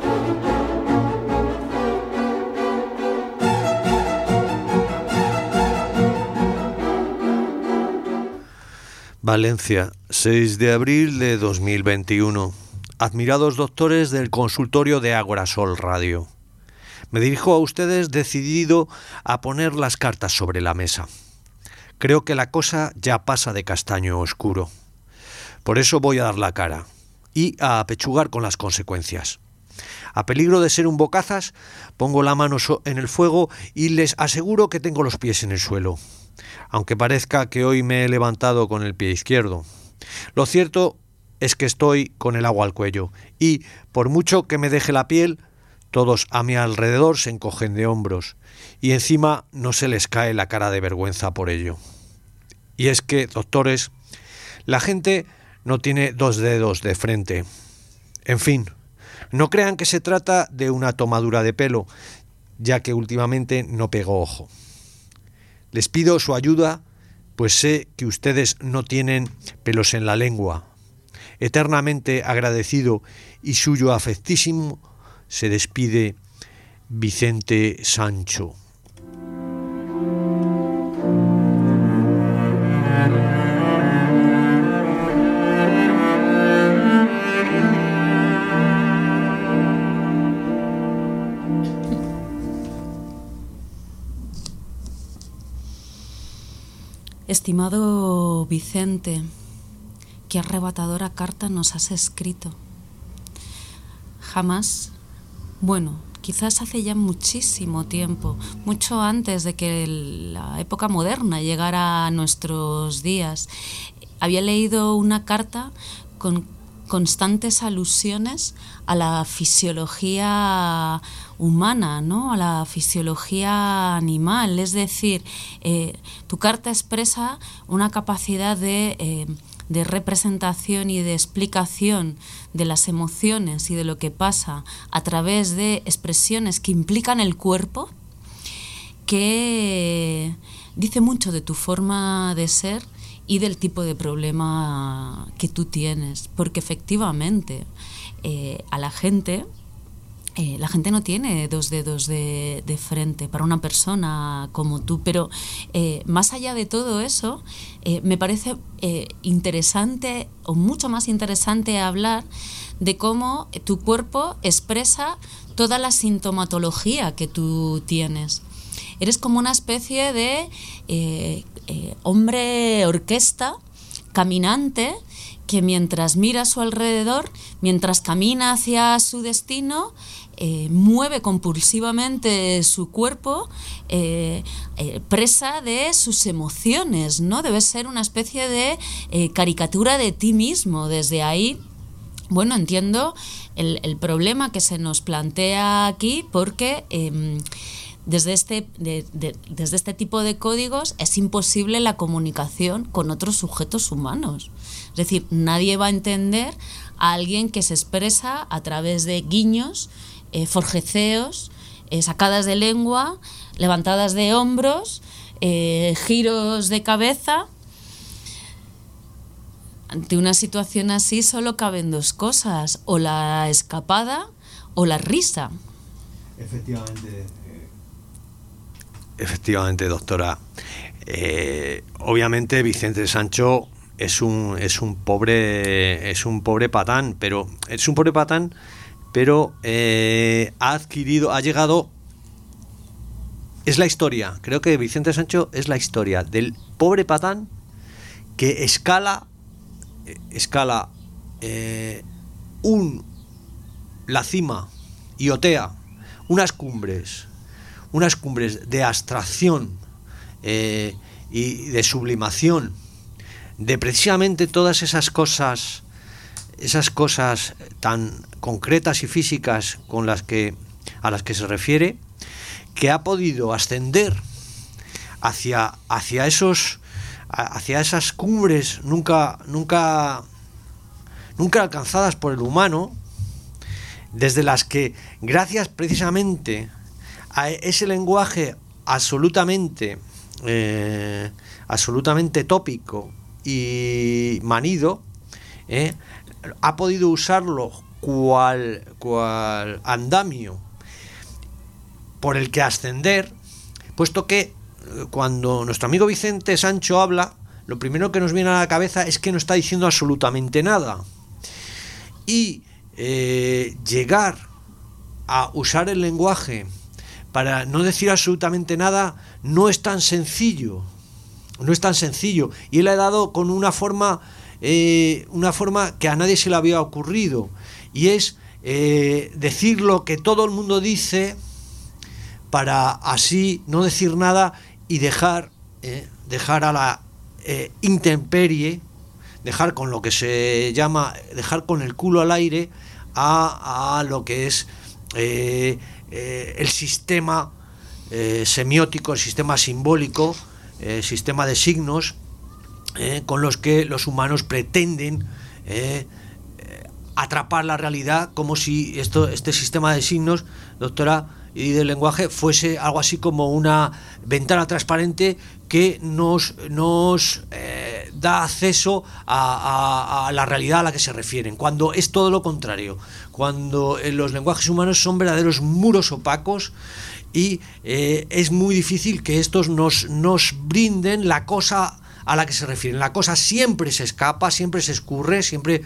S1: Valencia, 6 de abril de 2021. Admirados doctores del consultorio de Agorasol Radio. Me dirijo a ustedes decidido a poner las cartas sobre la mesa. Creo que la cosa ya pasa de castaño oscuro. Por eso voy a dar la cara y a apechugar con las consecuencias. A peligro de ser un bocazas, pongo la mano en el fuego y les aseguro que tengo los pies en el suelo. Aunque parezca que hoy me he levantado con el pie izquierdo. Lo cierto es que estoy con el agua al cuello y, por mucho que me deje la piel, todos a mi alrededor se encogen de hombros y encima no se les cae la cara de vergüenza por ello. Y es que, doctores, la gente no tiene dos dedos de frente. En fin, no crean que se trata de una tomadura de pelo, ya que últimamente no pego ojo. Les pido su ayuda, pues sé que ustedes no tienen pelos en la lengua. Eternamente agradecido y suyo afectísimo, se despide Vicente Sancho.
S2: Estimado Vicente, qué arrebatadora carta nos has escrito. Jamás, bueno, quizás hace ya muchísimo tiempo, mucho antes de que la época moderna llegara a nuestros días, había leído una carta con constantes alusiones a la fisiología humana, ¿no? A la fisiología animal. Es decir, tu carta expresa una capacidad de representación y de explicación de las emociones y de lo que pasa a través de expresiones que implican el cuerpo, que dice mucho de tu forma de ser y del tipo de problema que tú tienes, porque efectivamente a la gente no tiene dos dedos de frente para una persona como tú, pero más allá de todo eso, me parece interesante o mucho más interesante hablar de cómo tu cuerpo expresa toda la sintomatología que tú tienes. Eres como una especie de hombre orquesta, caminante, que mientras mira a su alrededor, mientras camina hacia su destino, mueve compulsivamente su cuerpo, presa de sus emociones, ¿no? Debe ser una especie de caricatura de ti mismo. Desde ahí, bueno, entiendo el problema que se nos plantea aquí, porque desde este tipo de códigos es imposible la comunicación con otros sujetos humanos. Es decir, nadie va a entender a alguien que se expresa a través de guiños, forjeceos, sacadas de lengua, levantadas de hombros, giros de cabeza. Ante una situación así solo caben dos cosas, o la escapada o la risa.
S1: Efectivamente, doctora. Obviamente Vicente Sancho es un pobre patán, pero ha llegado. Es la historia. Creo que Vicente Sancho es la historia del pobre patán que escala la cima y otea unas cumbres de abstracción y de sublimación, de precisamente todas esas cosas tan concretas y físicas a las que se refiere, que ha podido ascender hacia esas cumbres nunca alcanzadas por el humano, desde las que, gracias precisamente a ese lenguaje absolutamente tópico y manido, ha podido usarlo cual andamio por el que ascender, puesto que cuando nuestro amigo Vicente Sancho habla, lo primero que nos viene a la cabeza es que no está diciendo absolutamente nada. Y llegar a usar el lenguaje para no decir absolutamente nada no es tan sencillo. Y él ha dado con una forma que a nadie se le había ocurrido, y es decir lo que todo el mundo dice para así no decir nada y dejar a la intemperie, dejar con lo que se llama, dejar con el culo al aire a lo que es el sistema semiótico, el sistema simbólico, el sistema de signos con los que los humanos pretenden atrapar la realidad, como si este sistema de signos, doctora, y del lenguaje fuese algo así como una ventana transparente que nos da acceso a la realidad a la que se refieren, cuando es todo lo contrario, cuando los lenguajes humanos son verdaderos muros opacos, y es muy difícil que estos nos brinden la cosa a la que se refieren. La cosa siempre se escapa, siempre se escurre, siempre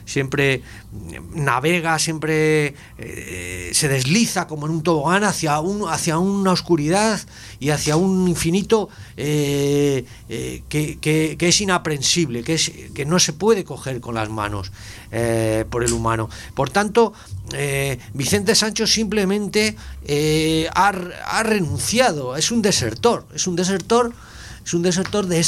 S1: navega, siempre se desliza como en un tobogán hacia una oscuridad y hacia un infinito que es inaprensible, que no se puede coger con las manos por el humano. Por tanto, Vicente Sancho simplemente ha renunciado, es un desertor de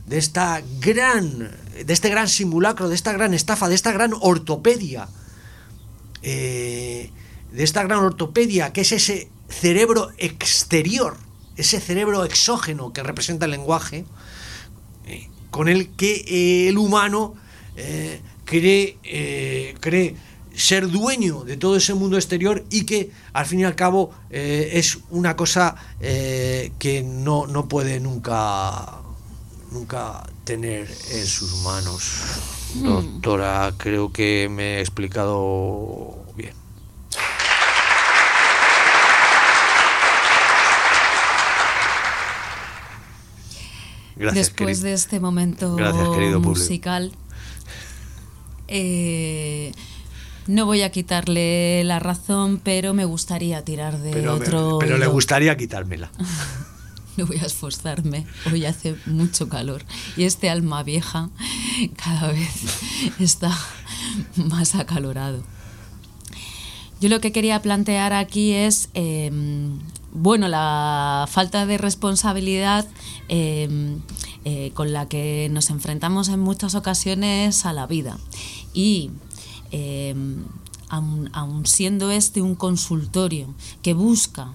S1: este gran simulacro, de esta gran estafa, de esta gran ortopedia, que es ese cerebro exterior, ese cerebro exógeno que representa el lenguaje, con el que el humano cree ser dueño de todo ese mundo exterior, y que al fin y al cabo es una cosa que no puede nunca tener en sus manos. Doctora, creo que me he explicado bien. Gracias.
S2: Después de este momento musical, no voy a quitarle la razón, pero me gustaría tirar de otro...
S1: Pero le gustaría quitármela.
S2: No voy a esforzarme, hoy hace mucho calor y este alma vieja cada vez está más acalorado. Yo lo que quería plantear aquí es la falta de responsabilidad con la que nos enfrentamos en muchas ocasiones a la vida, y aun siendo este un consultorio que busca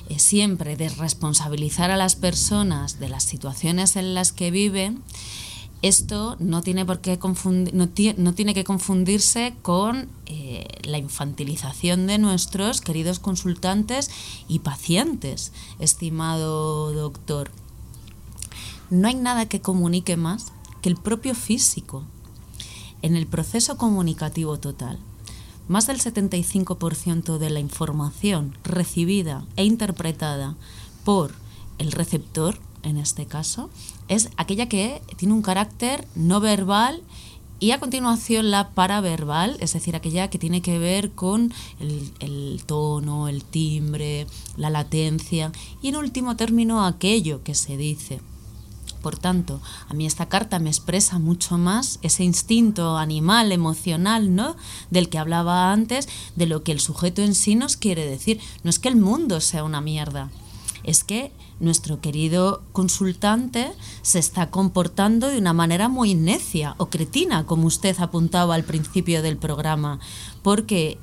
S2: siempre desresponsabilizar a las personas de las situaciones en las que viven, Esto no tiene por qué no tiene que confundirse con la infantilización de nuestros queridos consultantes y pacientes, estimado doctor. No hay nada que comunique más que el propio físico. En el proceso comunicativo total, más del 75% de la información recibida e interpretada por el receptor, en este caso, es aquella que tiene un carácter no verbal, y a continuación la paraverbal, es decir, aquella que tiene que ver con el tono, el timbre, la latencia y en último término aquello que se dice. Por tanto, a mí esta carta me expresa mucho más ese instinto animal, emocional, ¿no?, del que hablaba antes, de lo que el sujeto en sí nos quiere decir. No es que el mundo sea una mierda, es que nuestro querido consultante se está comportando de una manera muy necia o cretina, como usted apuntaba al principio del programa, porque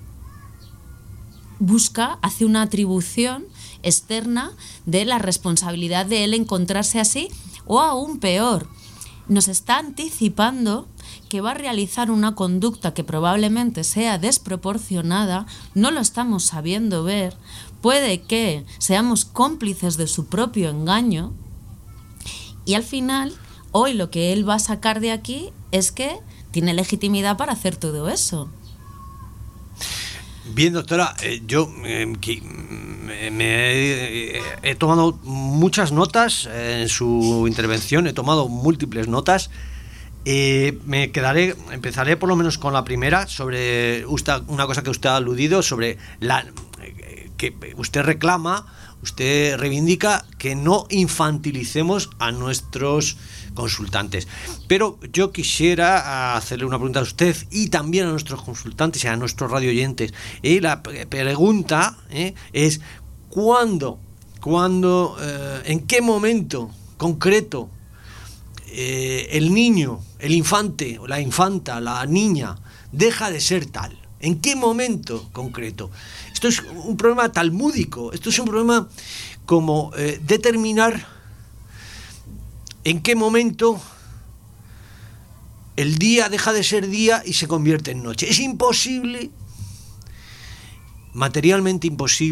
S2: hace una atribución externa de la responsabilidad de él encontrarse así, o aún peor, nos está anticipando que va a realizar una conducta que probablemente sea desproporcionada, no lo estamos sabiendo ver, puede que seamos cómplices de su propio engaño, y al final, hoy lo que él va a sacar de aquí es que tiene legitimidad para hacer todo eso.
S1: Bien, doctora, yo he tomado muchas notas en su intervención, he tomado múltiples notas. Empezaré por lo menos con la primera, sobre una cosa que usted ha aludido, sobre que usted reclama, usted reivindica que no infantilicemos a nuestros consultantes. Pero yo quisiera hacerle una pregunta a usted y también a nuestros consultantes y a nuestros radioyentes. Y la pregunta es: ¿en qué momento concreto el niño, el infante o la infanta, la niña, deja de ser tal? ¿En qué momento concreto? Esto es un problema talmúdico, esto es un problema como determinar en qué momento el día deja de ser día y se convierte en noche. Es imposible, materialmente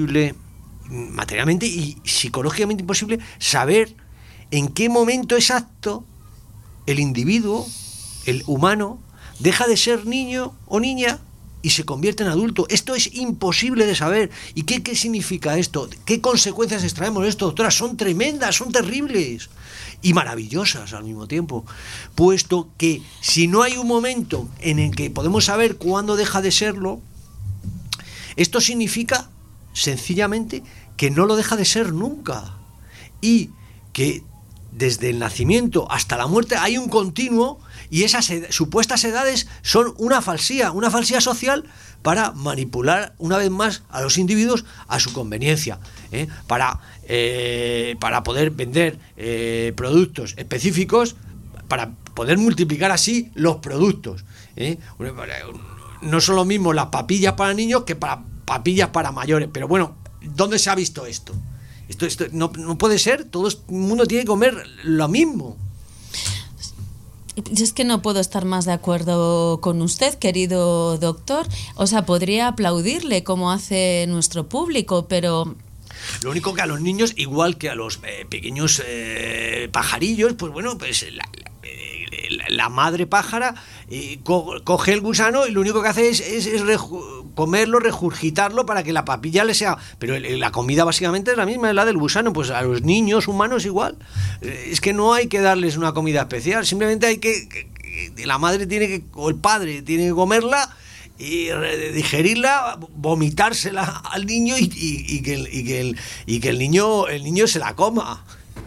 S1: y psicológicamente imposible, saber en qué momento exacto el individuo, el humano, deja de ser niño o niña y se convierte en adulto. Esto es imposible de saber. ¿Y qué significa esto? ¿Qué consecuencias extraemos de esto, doctora? Son tremendas, son terribles y maravillosas al mismo tiempo, puesto que si no hay un momento en el que podemos saber cuándo deja de serlo, esto significa sencillamente que no lo deja de ser nunca, y que desde el nacimiento hasta la muerte hay un continuo, y esas supuestas edades son una falsía social para manipular una vez más a los individuos a su conveniencia, para poder vender productos específicos, para poder multiplicar así los productos. No son lo mismo las papillas para niños que para papillas para mayores, pero bueno, ¿dónde se ha visto esto? Esto no puede ser, todo el mundo tiene que comer lo mismo.
S2: Es que no puedo estar más de acuerdo con usted, querido doctor. O sea, podría aplaudirle como hace nuestro público, pero...
S1: Lo único que a los niños, igual que a los pequeños pajarillos, pues bueno, pues la madre pájara coge el gusano y lo único que hace es comerlo, regurgitarlo para que la papilla le sea... Pero la comida básicamente es la misma, es la del gusano. Pues a los niños humanos igual. Es que no hay que darles una comida especial, simplemente hay que la madre o el padre tiene que comerla y digerirla, vomitársela al niño y que el niño se la coma.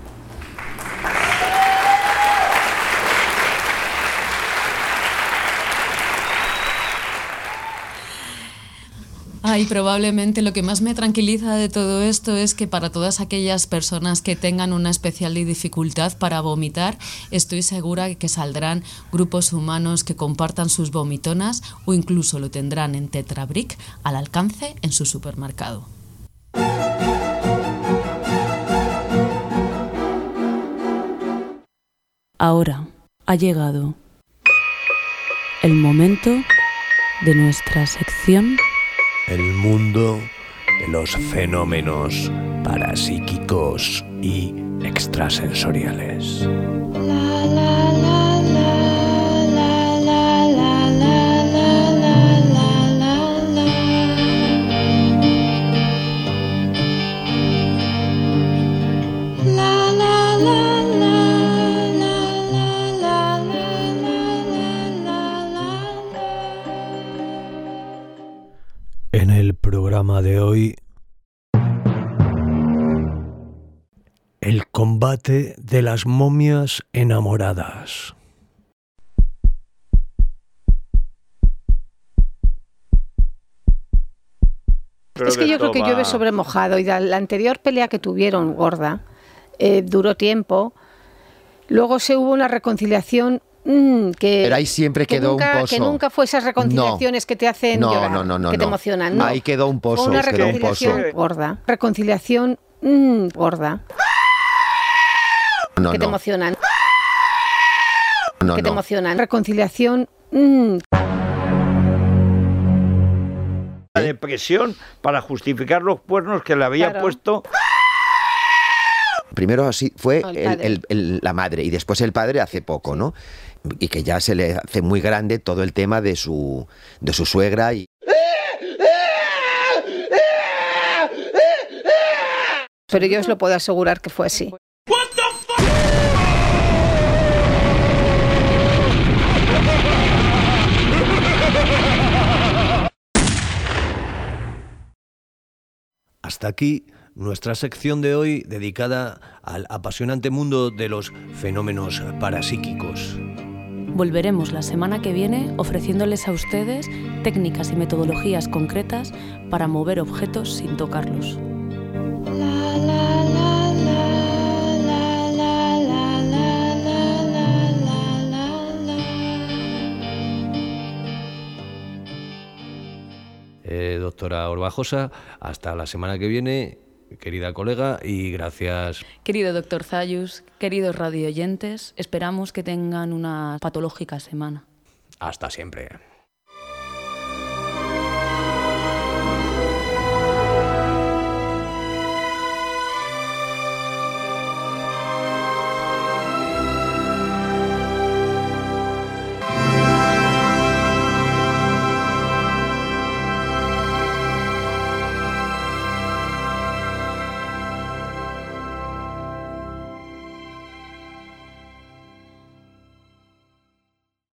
S2: Ay, probablemente lo que más me tranquiliza de todo esto es que para todas aquellas personas que tengan una especial dificultad para vomitar, estoy segura que saldrán grupos humanos que compartan sus vomitonas o incluso lo tendrán en Tetrabric al alcance en su supermercado. Ahora, Ha llegado el momento de nuestra sección
S1: El mundo de los fenómenos parapsíquicos y extrasensoriales. En el programa de hoy, el combate de las momias enamoradas.
S3: Es que yo creo que llueve sobre mojado, y la anterior pelea que tuvieron, gorda, duró tiempo. Luego hubo una reconciliación
S4: pero ahí siempre quedó un pozo.
S3: Que nunca fue esas reconciliaciones que te hacen llorar, que te emocionan. No.
S4: Ahí quedó un pozo.
S3: Fue una reconciliación gorda. Reconciliación gorda. Que te emocionan. Que te emocionan. Reconciliación.
S5: La depresión para justificar los cuernos que le había puesto.
S4: Primero así fue la madre y después el padre hace poco, ¿no? Y que ya se le hace muy grande todo el tema de su suegra.
S3: Pero yo os lo puedo asegurar que fue así.
S1: Hasta aquí nuestra sección de hoy dedicada al apasionante mundo de los fenómenos parapsíquicos.
S2: Volveremos la semana que viene ofreciéndoles a ustedes técnicas y metodologías concretas para mover objetos sin tocarlos.
S1: Doctora Orbajosa, hasta la semana que viene, querida colega, y gracias.
S2: Querido doctor Zayus, queridos radioyentes, esperamos que tengan una patológica semana.
S1: Hasta siempre.